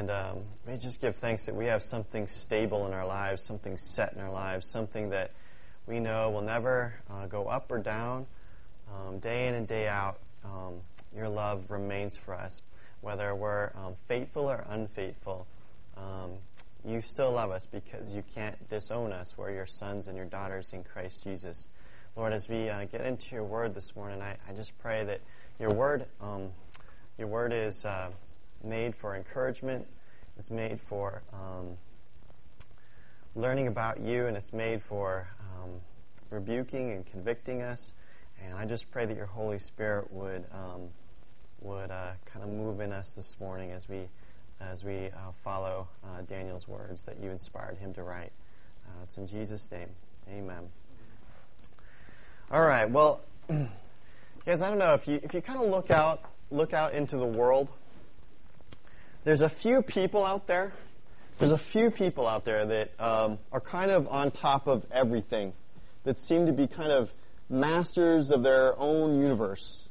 And we just give thanks that we have something stable in our lives, something set in our lives, something that we know will never go up or down. Day in and day out, your love remains for us. Whether we're faithful or unfaithful, you still love us because you can't disown us. We're your sons and your daughters in Christ Jesus. Lord, as we get into your word this morning, I just pray that your word is made for encouragement. It's made for learning about you, and it's made for rebuking and convicting us. And I just pray that your Holy Spirit would kind of move in us this morning as we follow Daniel's words that you inspired him to write. It's in Jesus' name. Amen. All right. Well, guys, I don't know if you kind of look out into the world. There's a few people out there. There's a few people out there that are kind of on top of everything, that seem to be kind of masters of their own universe.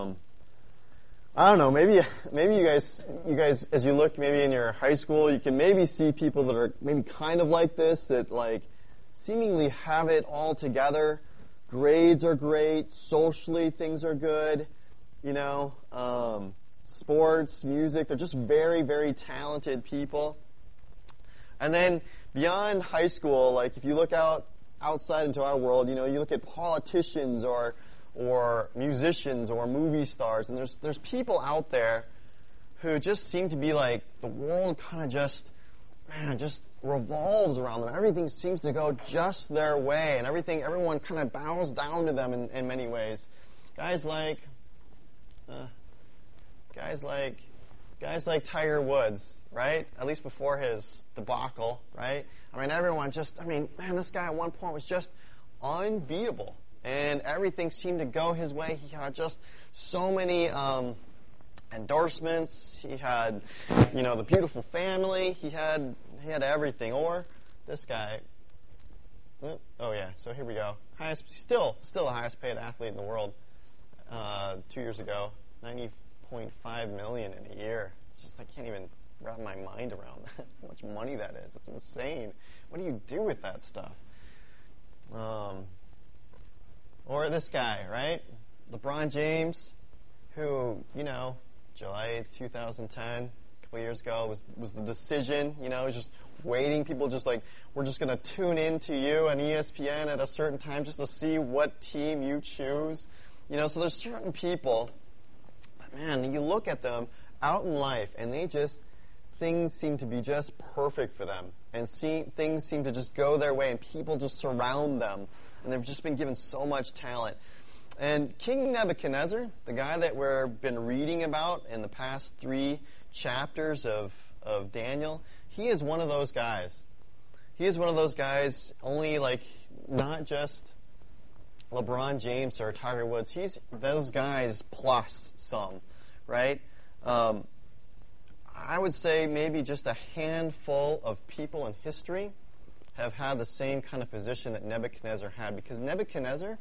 I don't know. Maybe you guys, as you look maybe in your high school, you can maybe see people that are maybe kind of like this, that like seemingly have it all together. Grades are great. Socially, things are good. Sports, music, they're just very, very talented people. And then beyond high school, like if you look outside into our world, you look at politicians or musicians or movie stars, and there's people out there who just seem to be like the world kind of just revolves around them. Everything seems to go just their way, and everyone kind of bows down to them in many ways. Guys like Tiger Woods, right? At least before his debacle, right? Everyone this guy at one point was just unbeatable, and everything seemed to go his way. He had just so many endorsements. He had, the beautiful family. He had everything. Or this guy. Oh yeah. So here we go. Still the highest paid athlete in the world. 2 years ago, $90.5 million in a year. It's just I can't even wrap my mind around that. How much money that is. It's insane. What do you do with that stuff? Or this guy, right? LeBron James, who, July 8th, 2010, a couple years ago, was the decision, just waiting. People just like, we're just going to tune in to you on ESPN at a certain time just to see what team you choose. So there's certain people, man, you look at them out in life, and things seem to be just perfect for them. And things seem to just go their way, and people just surround them. And they've just been given so much talent. And King Nebuchadnezzar, the guy that we've been reading about in the past 3 chapters of Daniel, he is one of those guys. He is one of those guys, only like not just LeBron James or Tiger Woods. He's those guys plus some, right? I would say maybe just a handful of people in history have had the same kind of position that Nebuchadnezzar had, because Nebuchadnezzar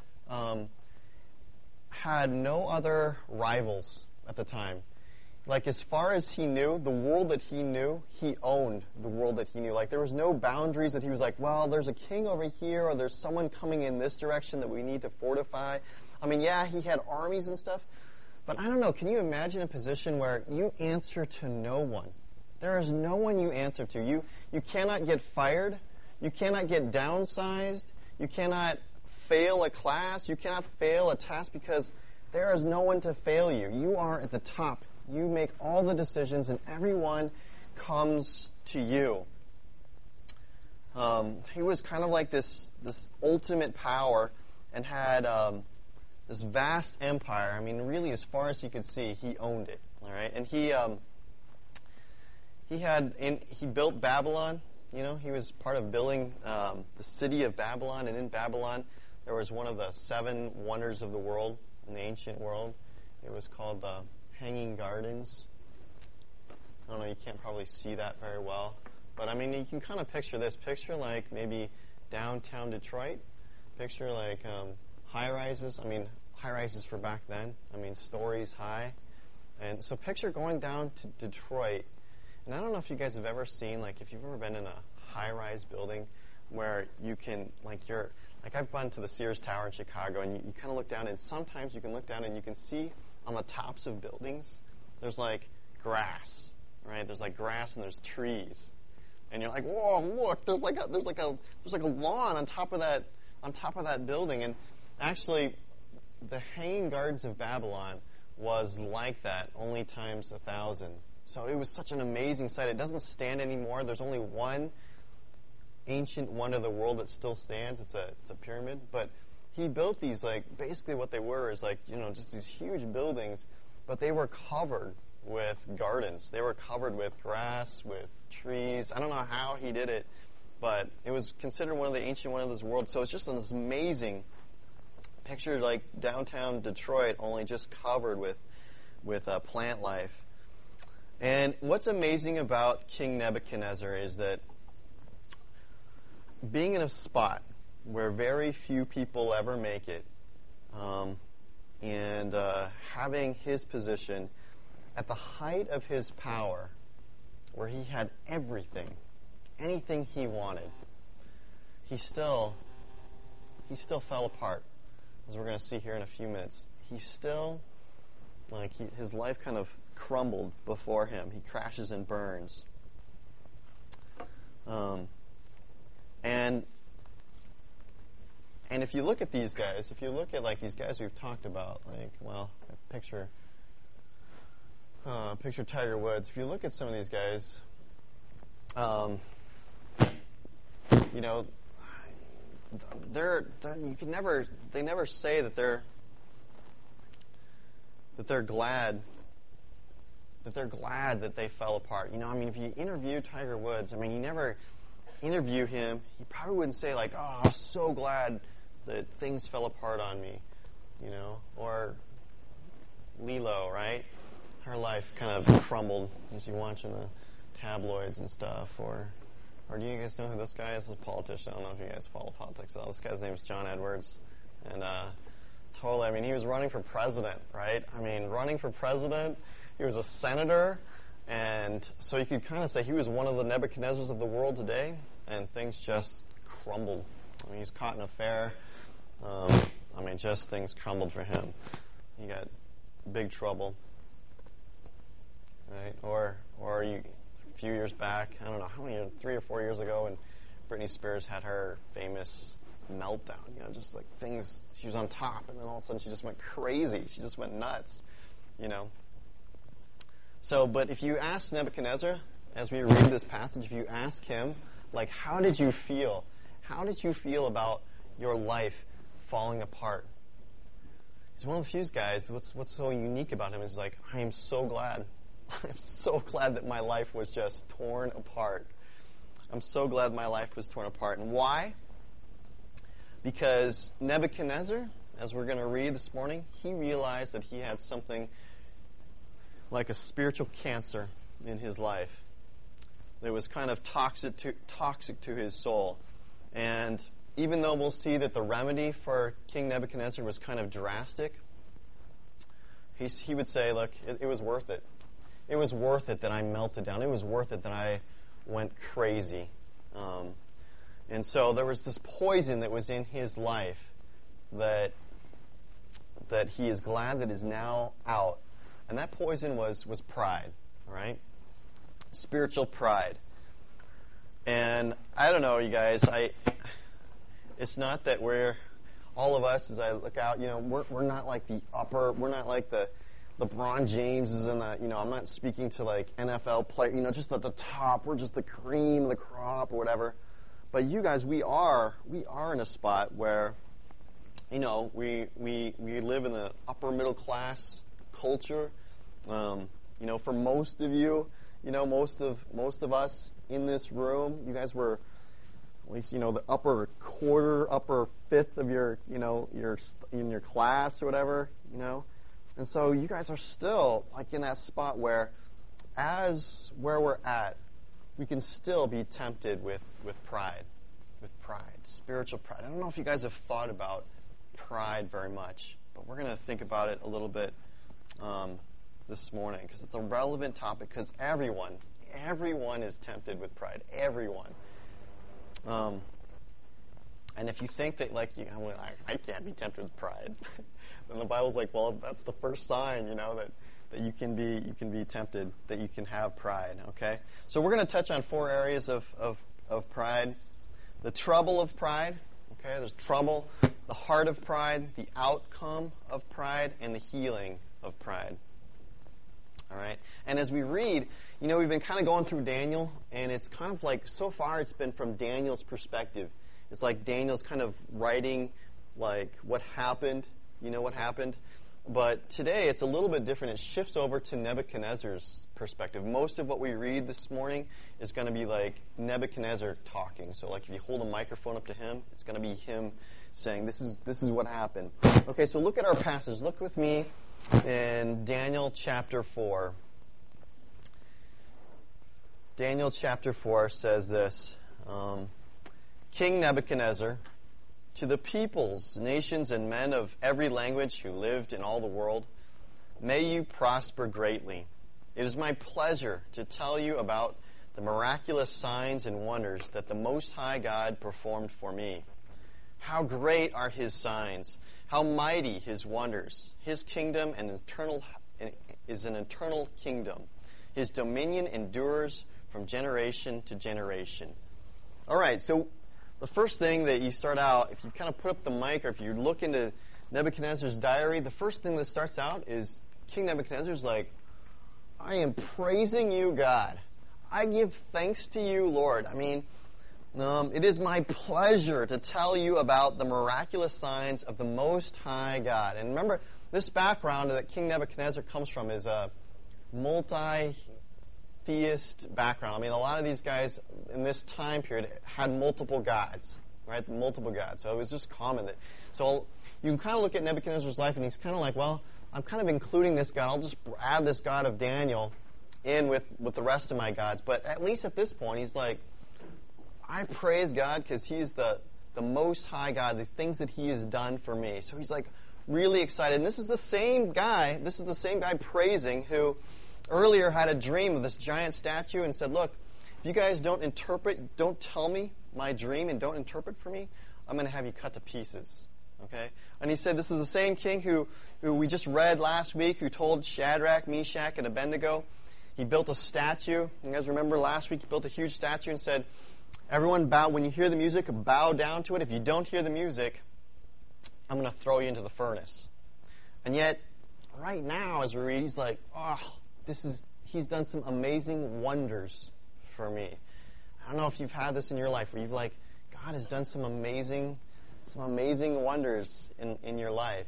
had no other rivals at the time. Like, as far as he knew, the world that he knew, he owned the world that he knew. Like, there was no boundaries that he was like, well, there's a king over here, or there's someone coming in this direction that we need to fortify. Yeah, he had armies and stuff, but I don't know, can you imagine a position where you answer to no one? There is no one you answer to. You cannot get fired. You cannot get downsized. You cannot fail a class. You cannot fail a test, because there is no one to fail you. You are at the top. You make all the decisions, and everyone comes to you. He was kind of like this ultimate power, and had this vast empire. Really, as far as you could see, he owned it. All right, and he built Babylon. He was part of building the city of Babylon, and in Babylon there was one of the 7 wonders of the world in the ancient world. It was called the Hanging Gardens. I don't know, you can't probably see that very well, but you can kind of picture this. Picture like maybe downtown Detroit. Picture like high-rises. High-rises for back then. Stories high. And so picture going down to Detroit, And I don't know if you guys have ever seen, like, if you've ever been in a high-rise building where you can, like, I've been to the Sears Tower in Chicago, and you kind of look down, and sometimes you can look down and you can see on the tops of buildings, there's, like, grass, right? There's, like, grass and there's trees. And you're like, whoa, look, there's like a lawn on top of that building. And actually, the Hanging Gardens of Babylon was like that, only times 1,000. So it was such an amazing sight. It doesn't stand anymore. There's only one ancient wonder of the world that still stands. It's a pyramid. But he built these, like, basically what they were is, like, just these huge buildings, but they were covered with gardens. They were covered with grass, with trees. I don't know how he did it, but it was considered one of the ancient wonders of this world. So it's just this amazing picture, like downtown Detroit, only just covered with plant life. And what's amazing about King Nebuchadnezzar is that being in a spot where very few people ever make it, and having his position at the height of his power, where he had everything, anything he wanted, he still fell apart, as we're going to see here in a few minutes. He still, his life kind of crumbled before him. He crashes and burns. And if you look at these guys, if you look at, like, these guys we've talked about, picture Tiger Woods. If you look at some of these guys, they never say that they're glad that they fell apart. If you interview Tiger Woods, you never interview him, he probably wouldn't say, like, oh, I'm so glad that things fell apart on me, or Lilo, right? Her life kind of crumbled as you watch in the tabloids and stuff. Or do you guys know who this guy is? This is a politician. I don't know if you guys follow politics at all. This guy's name is John Edwards. And totally, he was running for president, right? Running for president. He was a senator. And so you could kind of say he was one of the Nebuchadnezzars of the world today. And things just crumbled. He was caught in an affair. Just things crumbled for him. He got big trouble. Right? Or a few years back, I don't know how many, 3 or 4 years ago, when Britney Spears had her famous meltdown, just like things, she was on top, and then all of a sudden she just went crazy. She just went nuts, So, but if you ask Nebuchadnezzar, as we read this passage, if you ask him, like, how did you feel? How did you feel about your life falling apart? He's one of the few guys, what's so unique about him is, like, I am so glad. I'm so glad that my life was just torn apart. I'm so glad my life was torn apart. And why? Because Nebuchadnezzar, as we're going to read this morning, he realized that he had something like a spiritual cancer in his life that was kind of toxic to his soul. And even though we'll see that the remedy for King Nebuchadnezzar was kind of drastic, he would say, look, it was worth it. It was worth it that I melted down. It was worth it that I went crazy. And so there was this poison that was in his life that he is glad that is now out. And that poison was pride, all right? Spiritual pride. And I don't know, you guys, it's not that all of us, as I look out, we're not like we're not like the LeBron Jameses and I'm not speaking to like NFL players, just at the top. We're just the cream of the crop or whatever. But you guys, we are in a spot where, we live in the upper middle class culture. For most of you, most of us in this room, you guys were at least, the upper quarter, upper fifth of your in your class or whatever, And so you guys are still like in that spot where we're at, we can still be tempted with pride, spiritual pride. I don't know if you guys have thought about pride very much, but we're going to think about it a little bit this morning because it's a relevant topic because everyone Everyone is tempted with pride. Everyone. And if you think that, like, I can't be tempted with pride, then the Bible's like, well, that's the first sign, that you can be tempted, that you can have pride. Okay. So we're going to touch on 4 areas of pride. The trouble of pride. Okay. There's trouble, the heart of pride, the outcome of pride, and the healing of pride. All right. And as we read, we've been kind of going through Daniel, and it's kind of like, so far it's been from Daniel's perspective. It's like Daniel's kind of writing, like, what happened, what happened. But today it's a little bit different. It shifts over to Nebuchadnezzar's perspective. Most of what we read this morning is going to be like Nebuchadnezzar talking. So like if you hold a microphone up to him, it's going to be him saying, this is what happened. Okay, so look at our passage. Look with me in Daniel chapter 4. Daniel chapter 4 says this, King Nebuchadnezzar, to the peoples, nations, and men of every language who lived in all the world, may you prosper greatly. It is my pleasure to tell you about the miraculous signs and wonders that the Most High God performed for me. How great are His signs! How mighty His wonders! His kingdom is an eternal kingdom. His dominion endures from generation to generation. All right, so the first thing that you start out, if you kind of put up the mic or if you look into Nebuchadnezzar's diary, the first thing that starts out is King Nebuchadnezzar's like, I am praising you, God. I give thanks to you, Lord. I mean, it is my pleasure to tell you about the miraculous signs of the Most High God. And remember, this background that King Nebuchadnezzar comes from is a multi-theist background. I mean, a lot of these guys in this time period had multiple gods, right? Multiple gods. So it was just common that. So you can kind of look at Nebuchadnezzar's life, and he's kind of like, well, I'm kind of including this God. I'll just add this God of Daniel in with the rest of my gods. But at least at this point, he's like, I praise God because He's the Most High God, the things that He has done for me. So he's like really excited. And this is the same guy praising who earlier had a dream of this giant statue and said, look, if you guys don't tell me my dream and don't interpret for me, I'm going to have you cut to pieces. Okay? And he said this is the same king who we just read last week, who told Shadrach, Meshach, and Abednego. He built a statue. You guys remember last week he built a huge statue and said, everyone bow, when you hear the music, bow down to it. If you don't hear the music, I'm going to throw you into the furnace. And yet, right now, as we read, he's like, He's done some amazing wonders for me. I don't know if you've had this in your life where you've like, God has done some amazing wonders in your life,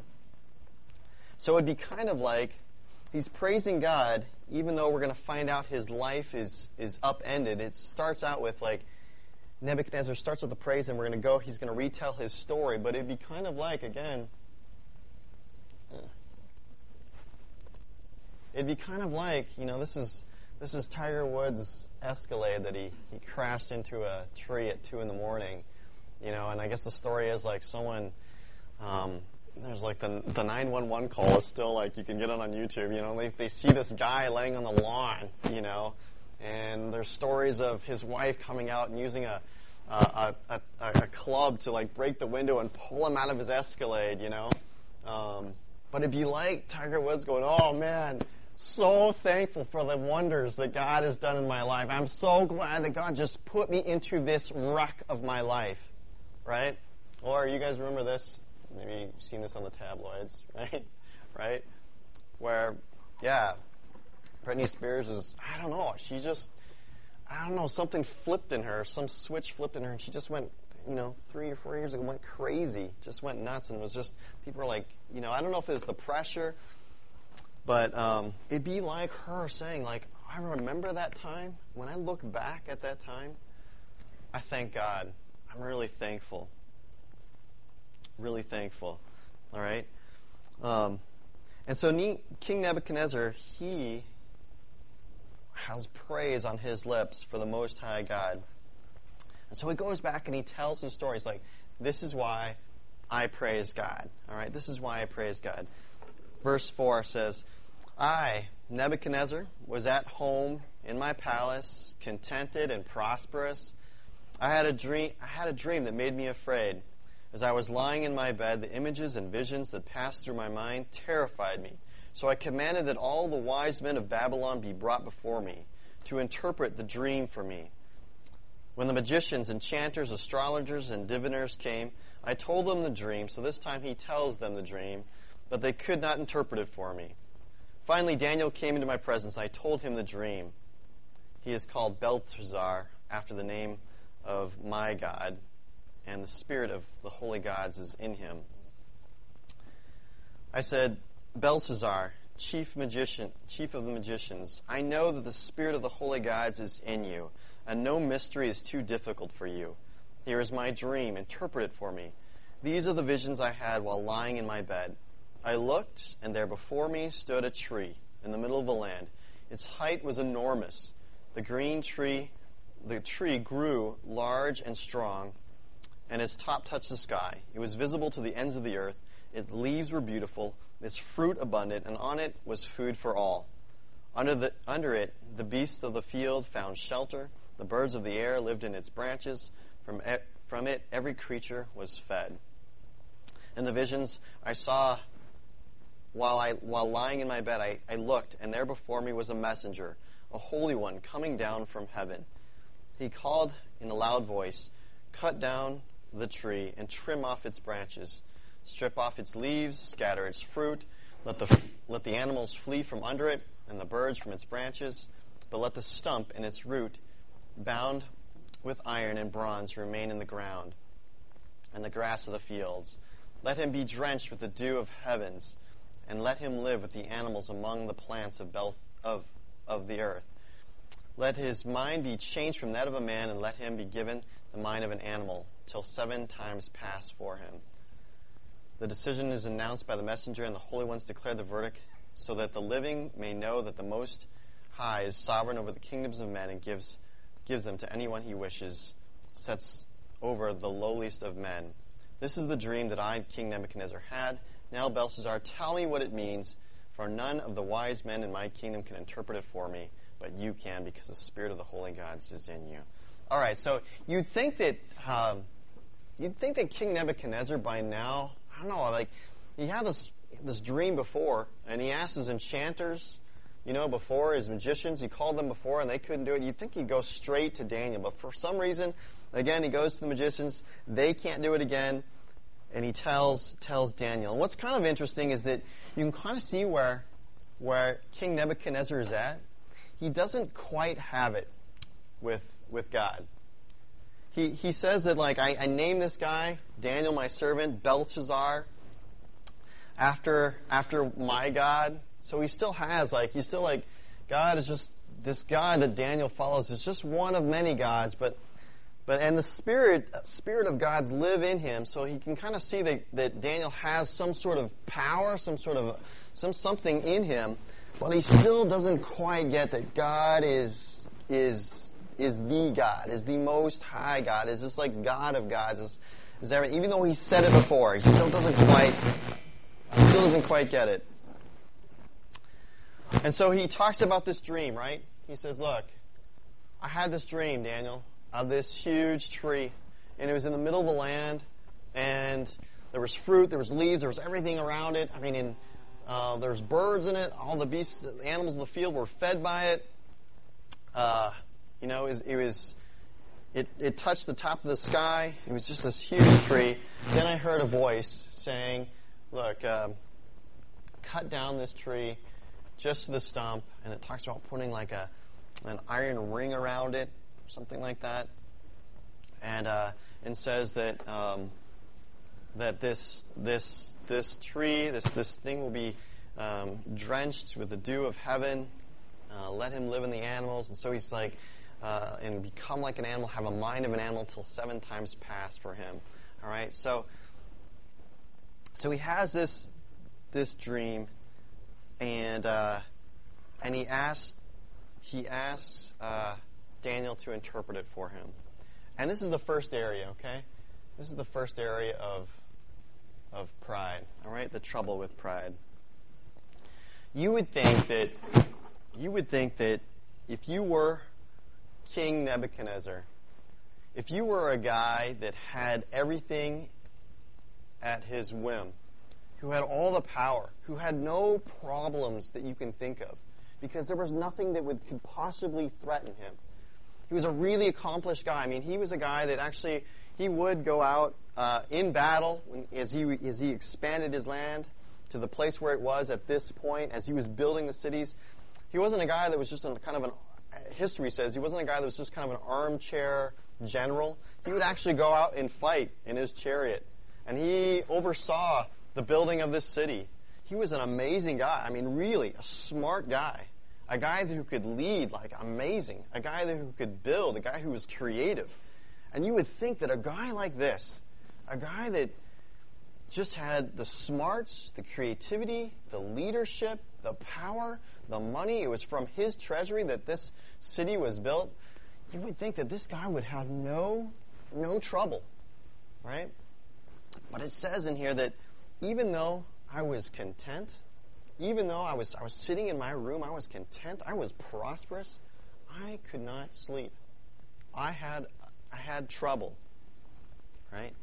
So it'd be kind of like he's praising God, even though we're going to find out his life is upended. It starts out with like, Nebuchadnezzar starts with the praise, and he's going to retell his story, but it'd be kind of like, again, it'd be kind of like, this is Tiger Woods' Escalade that he crashed into a tree at 2 a.m, and I guess the story is like someone, there's like the 911 call is still like, you can get it on YouTube, they see this guy laying on the lawn, and there's stories of his wife coming out and using a club to like break the window and pull him out of his Escalade, but it'd be like Tiger Woods going, oh man, so thankful for the wonders that God has done in my life. I'm so glad that God just put me into this wreck of my life, right? Or you guys remember this? Maybe you've seen this on the tabloids, right? Right? Where, Britney Spears is, something flipped in her, some switch flipped in her, and she just went, 3 or 4 years ago, went crazy, just went nuts, and it was just, people were like, I don't know if it was the pressure, but it'd be like her saying, like, I remember that time. When I look back at that time, I thank God. I'm really thankful. Really thankful. All right? And so King Nebuchadnezzar, he has praise on his lips for the Most High God. And so he goes back and he tells his story. He's like, this is why I praise God. All right? This is why I praise God. Verse 4 says, I, Nebuchadnezzar, was at home in my palace, contented and prosperous. I had a dream that made me afraid. As I was lying in my bed, the images and visions that passed through my mind terrified me. So I commanded that all the wise men of Babylon be brought before me to interpret the dream for me. When the magicians, enchanters, astrologers, and diviners came, I told them the dream, so this time he tells them the dream, but they could not interpret it for me. Finally, Daniel came into my presence, and I told him the dream. He is called Belteshazzar, after the name of my God, and the spirit of the holy gods is in him. I said, Belteshazzar, chief of the magicians, I know that the spirit of the holy gods is in you, and no mystery is too difficult for you. Here is my dream. Interpret it for me. These are the visions I had while lying in my bed. I looked, and there before me stood a tree in the middle of the land. Its height was enormous. The tree grew large and strong, and its top touched the sky. It was visible to the ends of the earth. Its leaves were beautiful, its fruit abundant, and on it was food for all. Under it, the beasts of the field found shelter. The birds of the air lived in its branches. From it, every creature was fed. In the visions I saw while lying in my bed, I looked, and there before me was a messenger, a holy one, coming down from heaven. He called in a loud voice, cut down the tree and trim off its branches. Strip off its leaves, scatter its fruit. Let the animals flee from under it, and the birds from its branches. But let the stump and its root, bound with iron and bronze, remain in the ground, and the grass of the fields. Let him be drenched with the dew of heavens, and let him live with the animals among the plants of the earth. Let his mind be changed from that of a man, and let him be given the mind of an animal, till 7 times pass for him. The decision is announced by the messenger, and the holy ones declare the verdict, so that the living may know that the Most High is sovereign over the kingdoms of men and gives them to anyone he wishes, sets over the lowliest of men. This is the dream that I, King Nebuchadnezzar, had. Now, Belshazzar, tell me what it means, for none of the wise men in my kingdom can interpret it for me, but you can, because the spirit of the holy gods is in you. All right, so you'd think that King Nebuchadnezzar by now, I don't know, like he had this dream before, and he asked his enchanters, before, his magicians, he called them before, and they couldn't do it. You'd think he'd go straight to Daniel, but for some reason, again, he goes to the magicians, they can't do it again, and he tells Daniel. And what's kind of interesting is that you can kind of see where King Nebuchadnezzar is at. He doesn't quite have it with God. He says that, like, I named this guy, Daniel, my servant, Belteshazzar, after my God. So he still has, God is just, this God that Daniel follows is just one of many gods, but the spirit of God's live in him, so he can kind of see that Daniel has some sort of power, something in him, but he still doesn't quite get that God is the God, is the Most High God, is just like God of gods, is everything. Even though he said it before, he still doesn't quite get it. And so he talks about this dream, right? He says, look, I had this dream, Daniel, of this huge tree, and it was in the middle of the land, and there was fruit, there was leaves, there was everything around it. I mean, there's birds in it. All the beasts, the animals of the field were fed by it. It touched the top of the sky. It was just this huge tree. Then I heard a voice saying, look, cut down this tree just to the stump, and it talks about putting like an iron ring around it, something like that, and says that this tree, this thing will be drenched with the dew of heaven. Let him live in the animals, and so he's like, and become like an animal, have a mind of an animal till 7 times pass for him. All right, so he has this dream, and he asks Daniel to interpret it for him. And this is the first area, okay? This is the first area of pride, all right? The trouble with pride. You would think that if you were King Nebuchadnezzar, if you were a guy that had everything at his whim, who had all the power, who had no problems that you can think of, because there was nothing that could possibly threaten him. He was a really accomplished guy. I mean, he was a guy that actually, he would go out in battle as he expanded his land to the place where it was at this point, as he was building the cities. He wasn't a guy that was just history says, he wasn't a guy that was just kind of an armchair general. He would actually go out and fight in his chariot. And he oversaw the building of this city. He was an amazing guy. I mean, really, a smart guy. A guy who could lead, like, amazing. A guy who could build. A guy who was creative. And you would think that a guy like this, a guy that just had the smarts, the creativity, the leadership, the power, the money, it was from his treasury that this city was built, you would think that this guy would have no trouble, right? But it says in here that even though I was content, even though I was sitting in my room, I was content, I was prosperous, I could not sleep. I had trouble, right?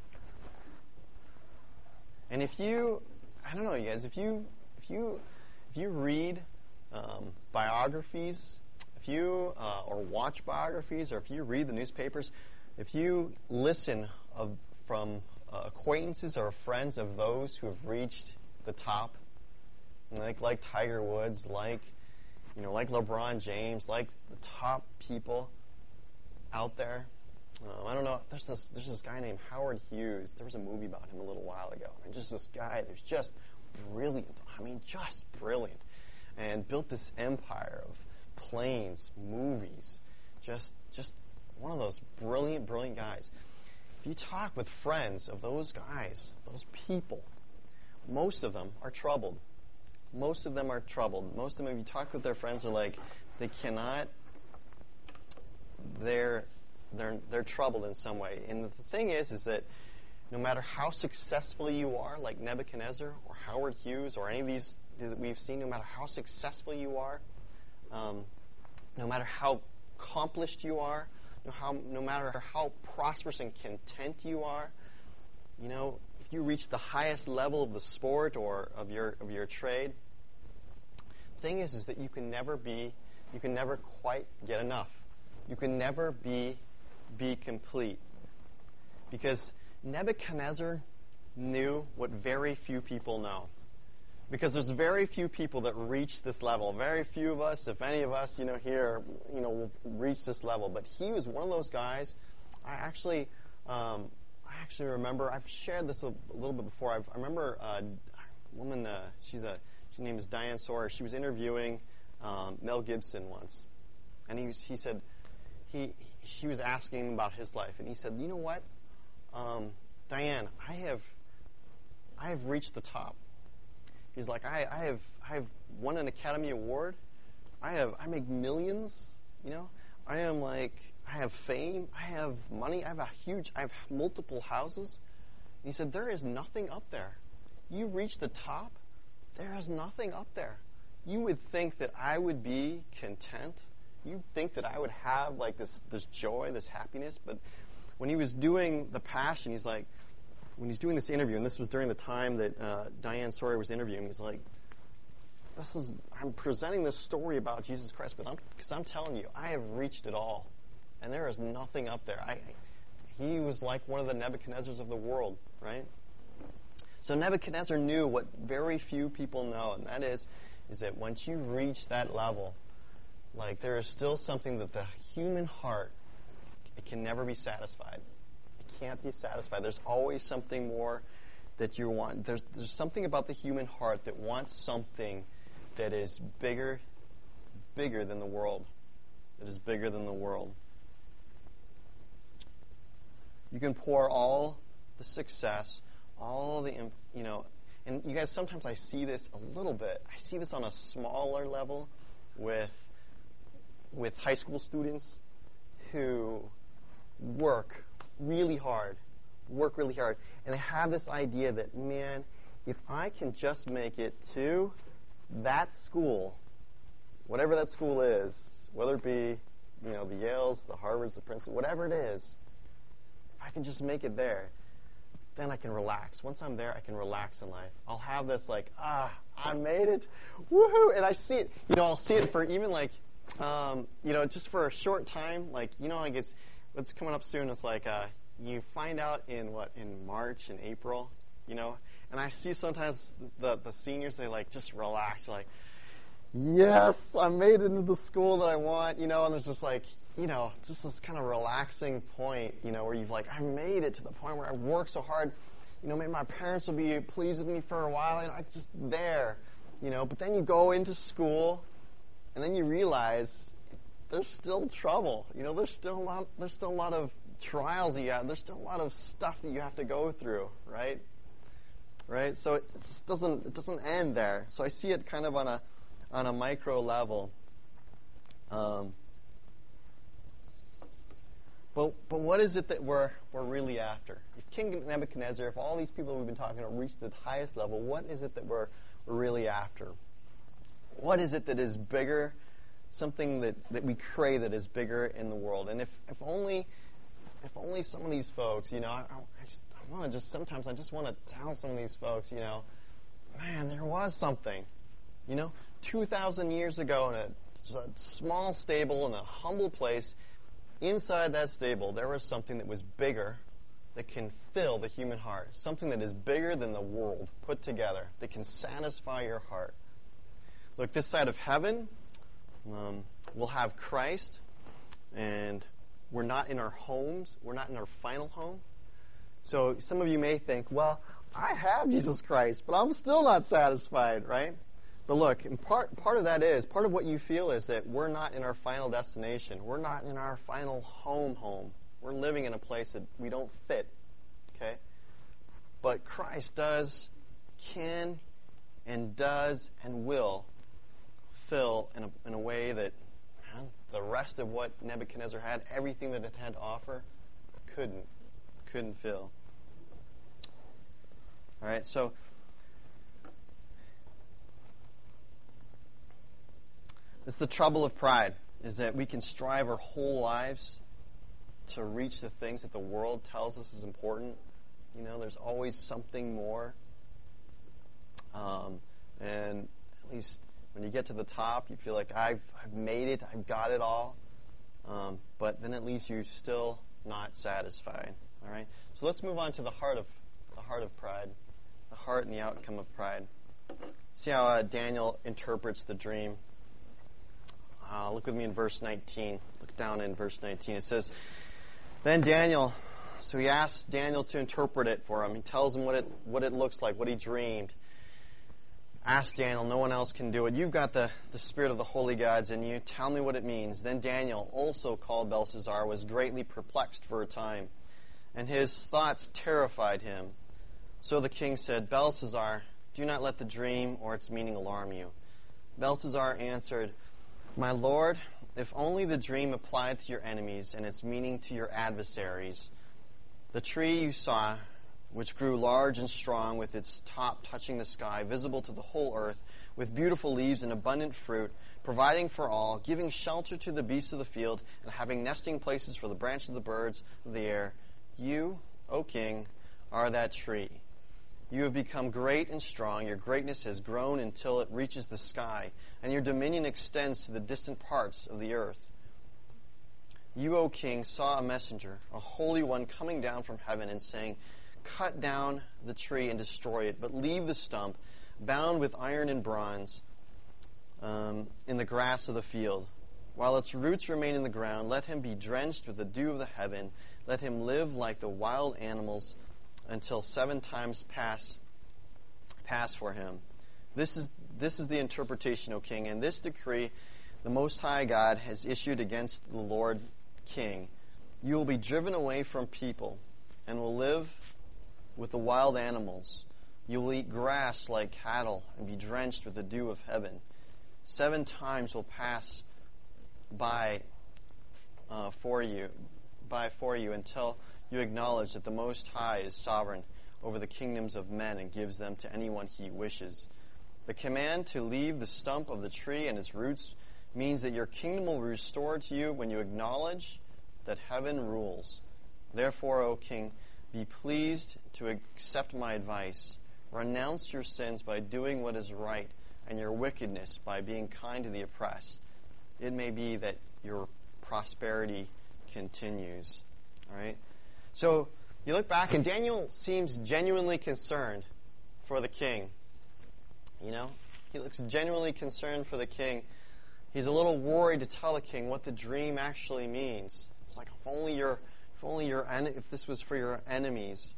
And if you, I don't know, you guys, if you read biographies, if you or watch biographies, or if you read the newspapers, if you listen from acquaintances or friends of those who have reached the top, like Tiger Woods, like LeBron James, like the top people out there. I don't know. There's this guy named Howard Hughes. There was a movie about him a little while ago, and just this guy who's just brilliant. I mean, just brilliant, and built this empire of planes, movies. Just one of those brilliant guys. If you talk with friends of those guys, those people, most of them are troubled. Most of them are troubled. Most of them, if you talk with their friends, are like, they cannot, they're troubled in some way. And the thing is that no matter how successful you are, like Nebuchadnezzar or Howard Hughes or any of these that we've seen, no matter how successful you are, no matter how accomplished you are, no matter how prosperous and content you are, if you reach the highest level of the sport or of your trade, the thing is that you can never quite get enough. You can never be complete. Because Nebuchadnezzar knew what very few people know. Because there's very few people that reach this level. Very few of us, if any of us, here, will reach this level. But he was one of those guys. I actually remember, I've shared this a little bit before. I remember a woman, her name is Diane Sawyer. She was interviewing Mel Gibson once. And he said, she was asking him about his life. And he said, you know what, Diane, I have reached the top. He's like, I have won an Academy Award. I make millions, I have fame, I have money, I have multiple houses. And he said, there is nothing up there. You reach the top, there is nothing up there. You would think that I would be content. You'd think that I would have like this joy, this happiness. But when he was doing The Passion, he's like, when he's doing this interview, and this was during the time that Diane Sawyer was interviewing, he's like, I'm presenting this story about Jesus Christ, but because I'm telling you, I have reached it all. And there is nothing up there. He was like one of the Nebuchadnezzars of the world, right? So Nebuchadnezzar knew what very few people know, and that is that once you reach that level, like there is still something that the human heart, it can never be satisfied. It can't be satisfied. There's always something more that you want. There's something about the human heart that wants something that is bigger than the world. That is bigger than the world. You can pour all the success, all the, and you guys, sometimes I see this a little bit. I see this on a smaller level with high school students who work really hard, and they have this idea that, man, if I can just make it to that school, whatever that school is, whether it be, the Yales, the Harvards, the Princeton, whatever it is, if I can just make it there, then I can relax. Once I'm there, I can relax in life. I'll have this I made it, woohoo! And I see it, I'll see it for even just for a short time, it's what's coming up soon. It's you find out in March and April, and I see sometimes the seniors, they just relax. They're yes, I made it into the school that I want, and there's just just this kind of relaxing point, where you've I made it to the point where I worked so hard, maybe my parents will be pleased with me for a while, and I'm just there, but then you go into school, and then you realize there's still trouble, there's still a lot of trials you have, there's still a lot of stuff that you have to go through, right? So it just doesn't end there. So I see it kind of on a micro level. But what is it that we're really after? If King Nebuchadnezzar, if all these people we've been talking about reach the highest level, what is it that we're really after? What is it that is bigger? Something that we crave that is bigger in the world. And if only some of these folks, sometimes I just want to tell some of these folks, man, there was something, 2,000 years ago in a small stable in a humble place. Inside that stable, there was something that was bigger, that can fill the human heart. Something that is bigger than the world put together, that can satisfy your heart. Look, this side of heaven, we'll have Christ, and we're not in our homes. We're not in our final home. So some of you may think, well, I have Jesus Christ, but I'm still not satisfied, right? But look, and part of what you feel is that we're not in our final destination. We're not in our final home. We're living in a place that we don't fit, okay? But Christ can, and does, and will fill in a way that the rest of what Nebuchadnezzar had, everything that it had to offer, couldn't fill. All right, so it's the trouble of pride, is that we can strive our whole lives to reach the things that the world tells us is important. There's always something more. And at least when you get to the top, you feel like I've made it, I've got it all. But then it leaves you still not satisfied. All right. So let's move on to the heart of pride, the heart and the outcome of pride. See how Daniel interprets the dream. Look with me in verse 19. Look down in verse 19. It says, then Daniel. So he asks Daniel to interpret it for him. He tells him what it looks like, what he dreamed. Ask Daniel, no one else can do it. You've got the spirit of the holy gods in you. Tell me what it means. Then Daniel, also called Belshazzar, was greatly perplexed for a time, and his thoughts terrified him. So the king said, Belshazzar, do not let the dream or its meaning alarm you. Belshazzar answered, my lord, if only the dream applied to your enemies and its meaning to your adversaries. The tree you saw, which grew large and strong, with its top touching the sky, visible to the whole earth, with beautiful leaves and abundant fruit, providing for all, giving shelter to the beasts of the field, and having nesting places for the branch of the birds of the air. You, O king, are that tree. You have become great and strong. Your greatness has grown until it reaches the sky, and your dominion extends to the distant parts of the earth. You, O king, saw a messenger, a holy one, coming down from heaven and saying, cut down the tree and destroy it, but leave the stump, bound with iron and bronze, in the grass of the field. While its roots remain in the ground, let him be drenched with the dew of the heaven. Let him live like the wild animals until 7 times pass for him. This is the interpretation, O king, and this decree the Most High God has issued against the Lord King. You will be driven away from people and will live with the wild animals. You will eat grass like cattle and be drenched with the dew of heaven. 7 times will pass by for you until you acknowledge that the Most High is sovereign over the kingdoms of men and gives them to anyone he wishes. The command to leave the stump of the tree and its roots means that your kingdom will be restored to you when you acknowledge that heaven rules. Therefore, O king, be pleased to accept my advice. Renounce your sins by doing what is right, and your wickedness by being kind to the oppressed. It may be that your prosperity continues. All right? So you look back, and Daniel seems genuinely concerned for the king. You know? He looks genuinely concerned for the king. He's a little worried to tell the king what the dream actually means. It's like, if this was for your enemies.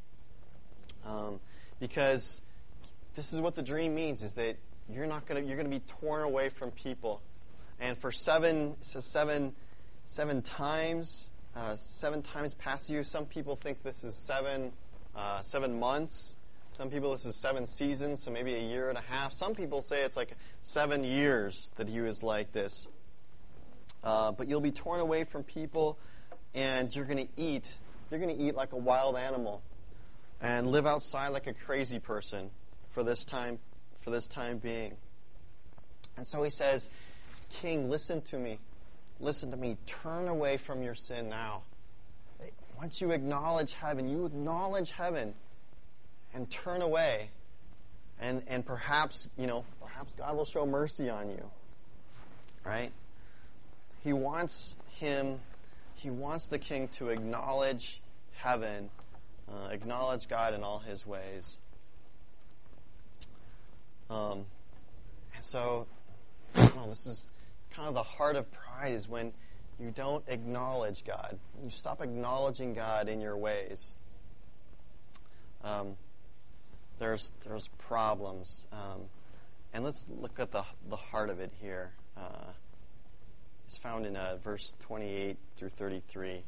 Because this is what the dream means, is that you're going to be torn away from people. And for seven times past you. Some people think this is 7 months. Some people this is 7 seasons, so maybe a year and a half. Some people say it's like 7 years that he was like this. But you'll be torn away from people, and you're going to eat. You're going to eat like a wild animal, and live outside like a crazy person for this time being. And so he says, King, listen to me. Listen to me. Turn away from your sin now. Once you acknowledge heaven, and turn away. And perhaps God will show mercy on you. Right? He wants the king to acknowledge heaven, acknowledge God in all his ways. And so, this is kind of the heart of pride, is when you don't acknowledge God. You stop acknowledging God in your ways. There's problems. And let's look at the heart of it here. It's found in verse 28 through 33.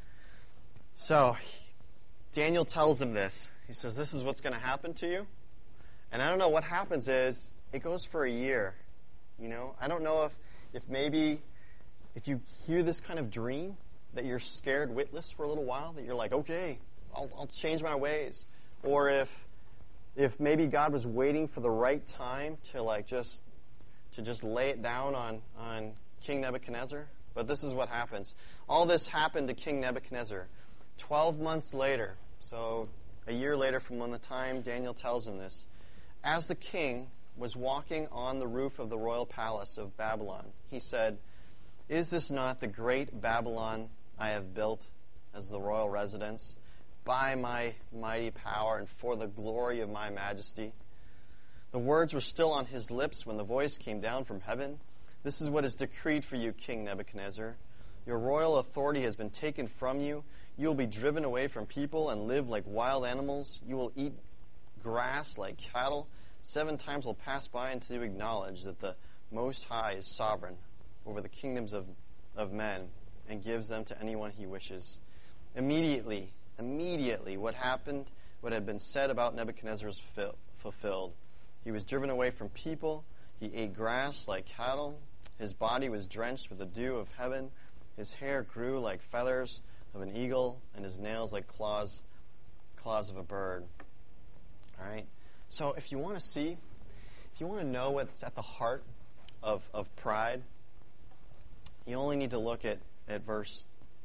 So, Daniel tells him this. He says, this is what's going to happen to you. And I don't know, what happens is, it goes for a year. I don't know if maybe, if you hear this kind of dream, that you're scared witless for a little while, that you're like, okay, I'll change my ways. Or if maybe God was waiting for the right time to just lay it down on King Nebuchadnezzar. But this is what happens. All this happened to King Nebuchadnezzar 12 months later. So a year later from when the time Daniel tells him this. As the king was walking on the roof of the royal palace of Babylon, he said, is this not the great Babylon I have built as the royal residence, by my mighty power and for the glory of my majesty? The words were still on his lips when the voice came down from heaven. This is what is decreed for you, King Nebuchadnezzar. Your royal authority has been taken from you. You will be driven away from people and live like wild animals. You will eat grass like cattle. 7 times will pass by until you acknowledge that the Most High is sovereign over the kingdoms of men and gives them to anyone he wishes. Immediately, what had been said about Nebuchadnezzar was fulfilled. He was driven away from people. He ate grass like cattle. His body was drenched with the dew of heaven. His hair grew like feathers of an eagle, and his nails like claws of a bird. All right? So if you want to know what's at the heart of pride, you only need to look at verse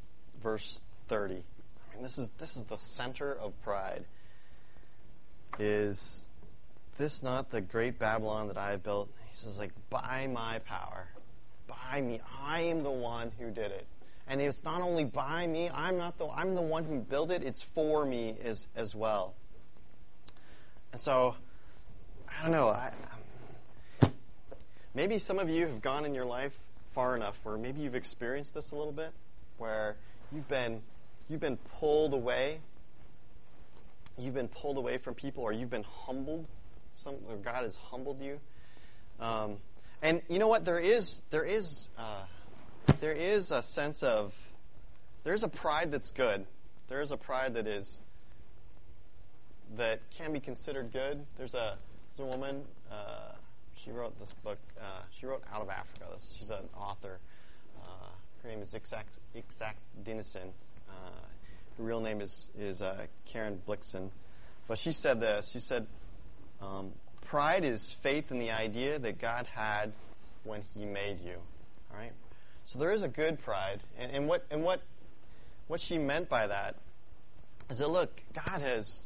30. I mean, this is the center of pride. Is this not the great Babylon that I have built? He says, by my power, by me, I am the one who did it. And it's not only by me, I'm the one who built it, it's for me as well. And so, I don't know, maybe some of you have gone in your life far enough where maybe you've experienced this a little bit, where you've been pulled away from people, or you've been humbled, or God has humbled you. And you know what? There is a sense of, there's a pride that's good. There is a pride that can be considered good. There's a woman. She wrote this book. She wrote Out of Africa. She's an author. Her name is Itzhak Dinesen. Her real name is Karen Blixen. But she said this. She said, pride is faith in the idea that God had when He made you. All right? So there is a good pride. And what she meant by that is that, look, God has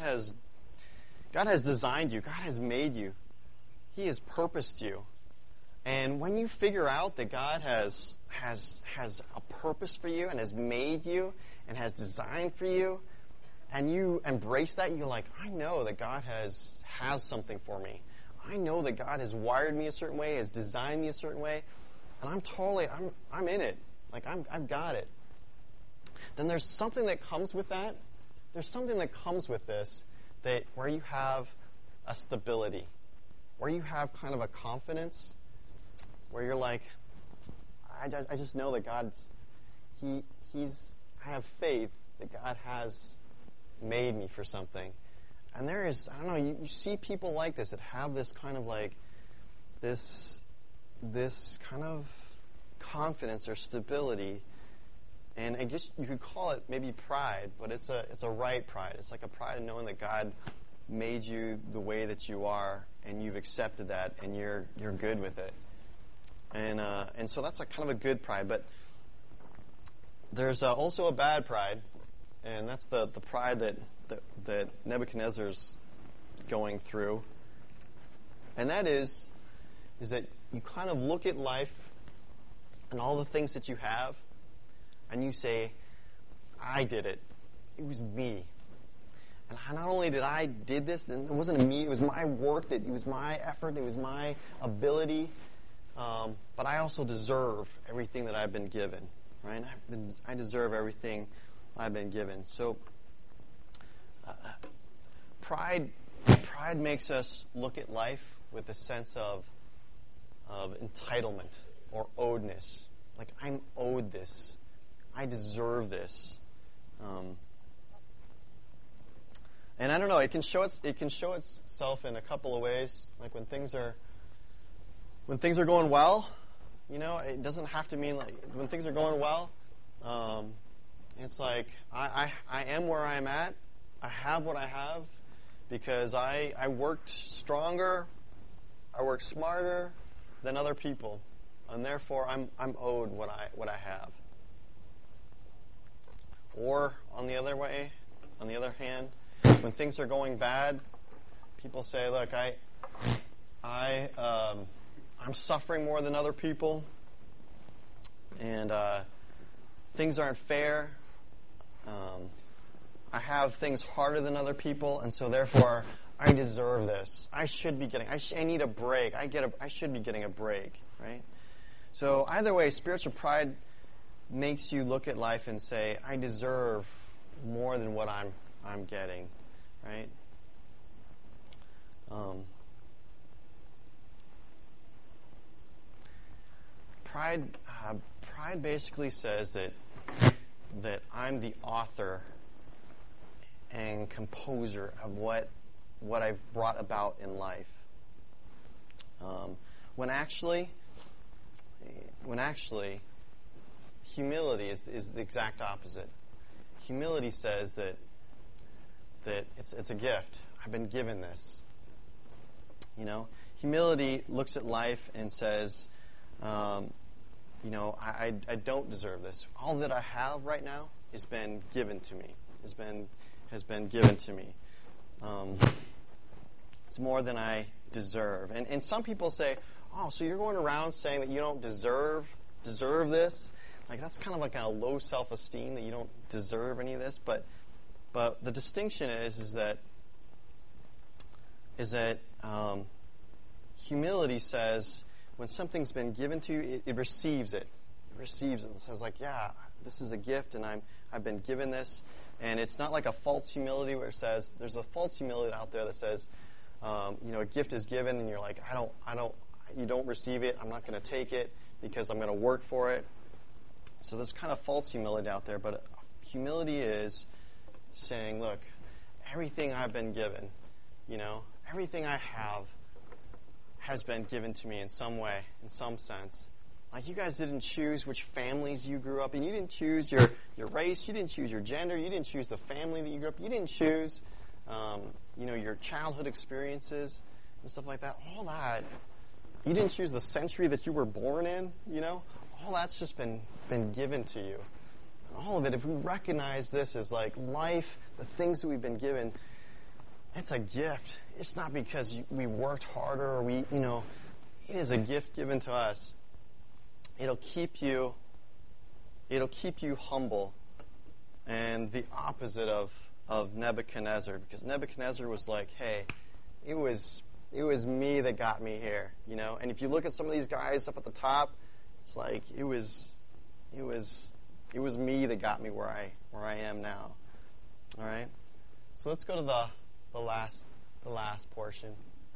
designed you. God has made you. He has purposed you. And when you figure out that God has a purpose for you and has made you and has designed for you, and you embrace that, you're like, I know that God has something for me. I know that God has wired me a certain way, has designed me a certain way, and I'm in it. Like, I've got it. Then there's something that comes with that. There's something that comes with this where you have a stability, where you have kind of a confidence, where you're like, I just know that I have faith that God has made me for something. And there is, I don't know, you see people like this that have this kind of like, this kind of confidence or stability. And I guess you could call it maybe pride, but it's a right pride. It's like a pride in knowing that God made you the way that you are, and you've accepted that, and you're good with it. And so that's a kind of a good pride. But there's also a bad pride, and that's the pride that Nebuchadnezzar's going through. And that is that you kind of look at life and all the things that you have, and you say, I did it. It was me. And not only did this, then it wasn't me, it was my work, it was my effort, it was my ability, but I also deserve everything that I've been given, right? I deserve everything I've been given. So pride makes us look at life with a sense of entitlement or owedness. Like, I'm owed this. I deserve this. And I don't know, it can show itself in a couple of ways. Like when things are going well, it doesn't have to mean like when things are going well. It's like I am where I'm at. I have what I have because I worked stronger, I worked smarter than other people, and therefore I'm owed what I have. Or on the other hand, when things are going bad, people say, "Look, I'm suffering more than other people, and things aren't fair. I have things harder than other people, and so therefore I deserve this. I should be getting. I need a break. I should be getting a break, right?" So either way, spiritual pride makes you look at life and say, I deserve more than what I'm getting, right? Pride basically says that I'm the author and composer of what I've brought about in life. When actually, humility is the exact opposite. Humility says that it's a gift. I've been given this. Humility looks at life and says, I don't deserve this. All that I have right now has been given to me. Has been given to me. It's more than I deserve. And some people say, oh, so you're going around saying that you don't deserve this? Like, that's kind of like a low self-esteem that you don't deserve any of this. But the distinction is that humility says when something's been given to you, it receives it. It receives it. It says like, yeah, this is a gift, and I've been given this. And it's not like a false humility where it says there's a false humility out there that says, a gift is given, and you're like, you don't receive it. I'm not going to take it because I'm going to work for it. So there's kind of false humility out there, but humility is saying, look, everything I've been given, everything I have has been given to me in some way, in some sense. Like, you guys didn't choose which families you grew up in. You didn't choose your race. You didn't choose your gender. You didn't choose the family that you grew up in. You didn't choose, your childhood experiences. and stuff like that, all that, you didn't choose the century that you were born in, all that's just been given to you. And all of it, if we recognize this as like life, the things that we've been given, it's a gift. It's not because we worked harder or it is a gift given to us. It'll keep you humble, and the opposite of Nebuchadnezzar, because Nebuchadnezzar was like, hey, it was me that got me here, And if you look at some of these guys up at the top, it's like it was me that got me where I am now. All right, so let's go to the last portion.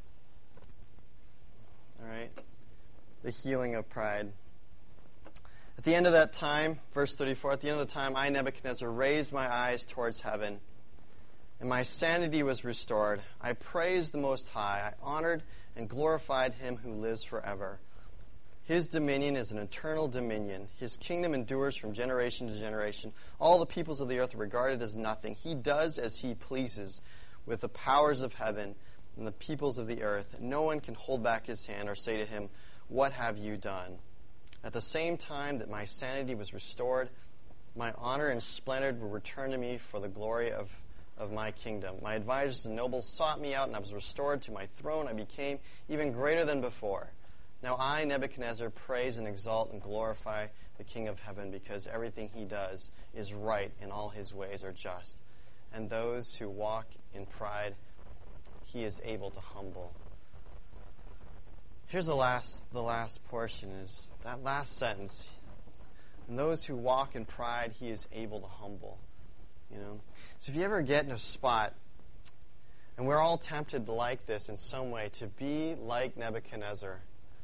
All right, the healing of pride. At the end of that time, verse 34, at the end of the time, I, Nebuchadnezzar, raised my eyes towards heaven, and my sanity was restored. I praised the Most High. I honored and glorified him who lives forever. His dominion is an eternal dominion. His kingdom endures from generation to generation. All the peoples of the earth are regarded as nothing. He does as he pleases with the powers of heaven and the peoples of the earth. No one can hold back his hand or say to him, what have you done? At the same time that my sanity was restored, my honor and splendor were returned to me for the glory of my kingdom. My advisors and nobles sought me out, and I was restored to my throne. I became even greater than before. Now I, Nebuchadnezzar, praise and exalt and glorify the King of heaven, because everything he does is right and all his ways are just. And those who walk in pride, he is able to humble. Here's the last portion, is that last sentence. And those who walk in pride, he is able to humble. So if you ever get in a spot, and we're all tempted like this in some way, to be like Nebuchadnezzar,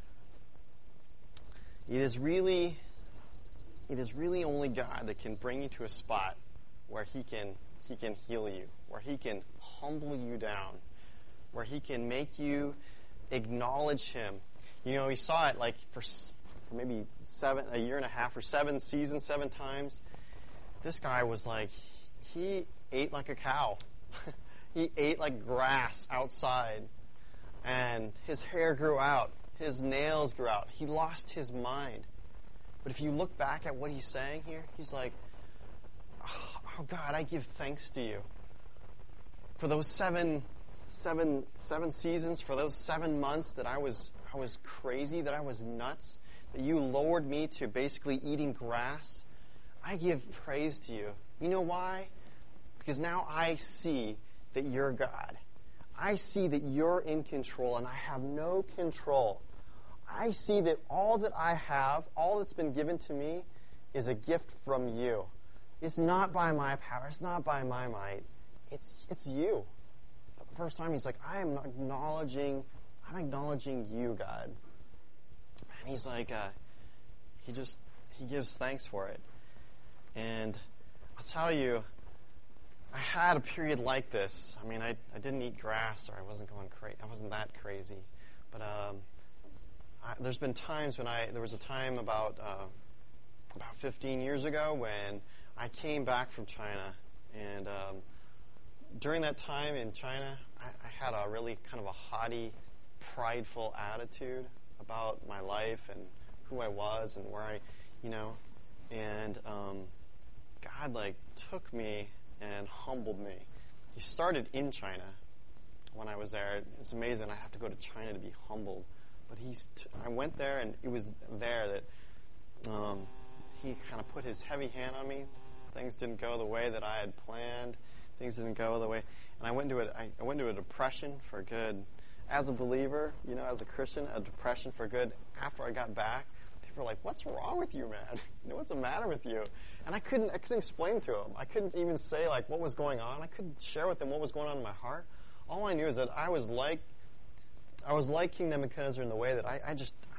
it is really only God that can bring you to a spot where he can heal you, where he can humble you down, where he can make you acknowledge him. We saw it like for maybe a year and a half or 7 seasons, 7 times. This guy was like, he ate like a cow. He ate like grass outside. And his hair grew out. His nails grew out. He lost his mind. But if you look back at what he's saying here, he's like, oh God, I give thanks to you for those seven seasons, for those 7 months that I was crazy, that I was nuts, that you lowered me to basically eating grass. I give praise to you. You know why? Because now I see that you're God. I see that you're in control and I have no control. I see that all that I have, all that's been given to me, is a gift from you. It's not by my power. It's not by my might. It's you. For the first time, he's like, I'm acknowledging you, God. And he's like, he gives thanks for it. And I'll tell you, I had a period like this. I mean, I didn't eat grass, or I wasn't going crazy. I wasn't that crazy. But there's been times when there was a time about 15 years ago when I came back from China, and during that time in China, I had a really kind of a haughty, prideful attitude about my life and who I was and where and God took me and humbled me. He started in China when I was there. It's amazing. I have to go to China to be humbled. But I went there, and it was there that he kind of put his heavy hand on me. Things didn't go the way that I had planned. Things didn't go the way. And I went into a depression for good. As a believer, as a Christian, a depression for good. After I got back, people were like, "What's wrong with you, man? What's the matter with you?" And I couldn't explain to him. I couldn't even say what was going on. I couldn't share with them what was going on in my heart. All I knew is that I was like King Nebuchadnezzar in the way that I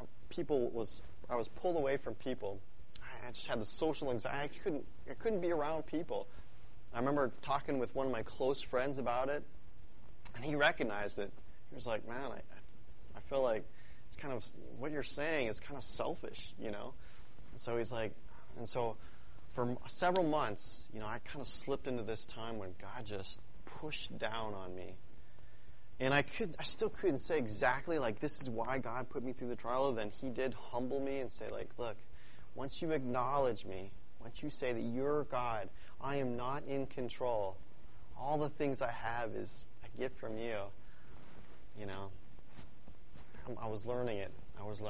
was pulled away from people. I just had the social anxiety. I couldn't be around people. I remember talking with one of my close friends about it, and he recognized it. He was like, "Man, I feel like it's kind of what you're saying is kind of selfish, And so he's like, and so for several months, I kind of slipped into this time when God just pushed down on me. And I still couldn't say exactly, like, this is why God put me through the trial. Then He did humble me and say, like, look, once you acknowledge me, once you say that you're God, I am not in control. All the things I have is a gift from you. You know, I was learning it.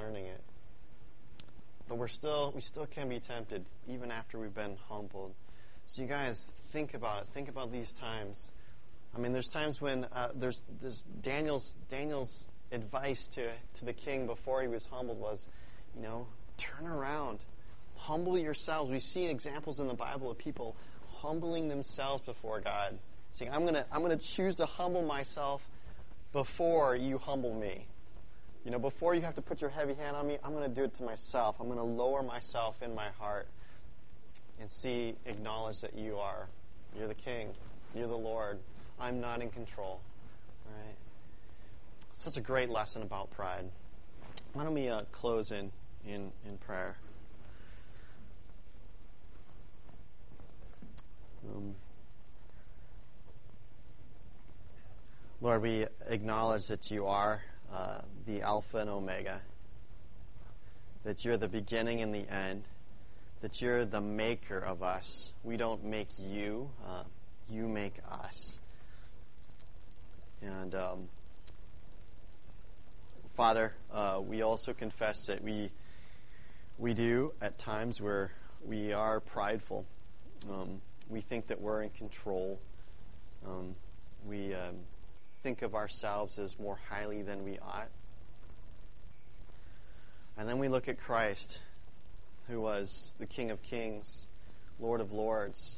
But we still can be tempted, even after we've been humbled. So you guys, think about it. Think about these times. I mean, there's times when there's Daniel's advice to the king before he was humbled was, you know, turn around, humble yourselves. We see examples in the Bible of people humbling themselves before God, saying, "I'm gonna choose to humble myself before you humble me. You know, before you have to put your heavy hand on me, I'm going to do it to myself. I'm going to lower myself in my heart and acknowledge that you're the King, you're the Lord. I'm not in control." Right? Such a great lesson about pride. Why don't we close in prayer? Lord, we acknowledge that you are the Alpha and Omega, that you're the beginning and the end, that you're the maker of us. We don't make you, you make us. And Father, we also confess that we do at times where we are prideful. We think that we're in control. We think of ourselves as more highly than we ought. And then we look at Christ, who was the King of Kings, Lord of Lords,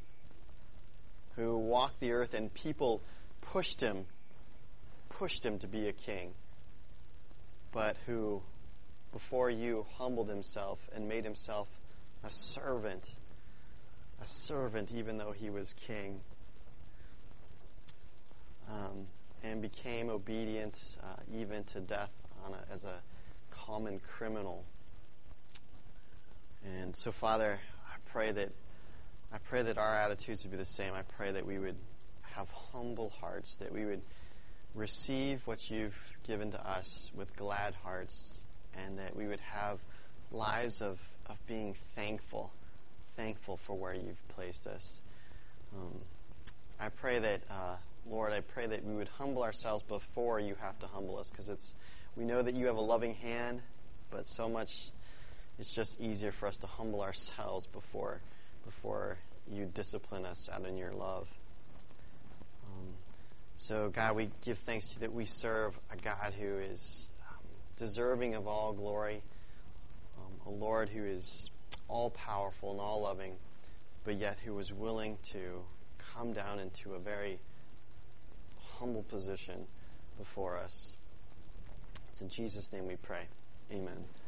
who walked the earth and people pushed him to be a king, but who, before you, humbled himself and made himself a servant even though he was king. And became obedient even to death as a common criminal. And so, Father, I pray that our attitudes would be the same. I pray that we would have humble hearts, that we would receive what you've given to us with glad hearts, and that we would have lives of being thankful for where you've placed us. I pray that, Lord, I pray that we would humble ourselves before you have to humble us, because we know that you have a loving hand, but so much it's just easier for us to humble ourselves before you discipline us out in your love. So, God, we give thanks to you that we serve a God who is deserving of all glory, a Lord who is all-powerful and all-loving, but yet who is willing to come down into a very humble position before us. It's in Jesus' name we pray. Amen.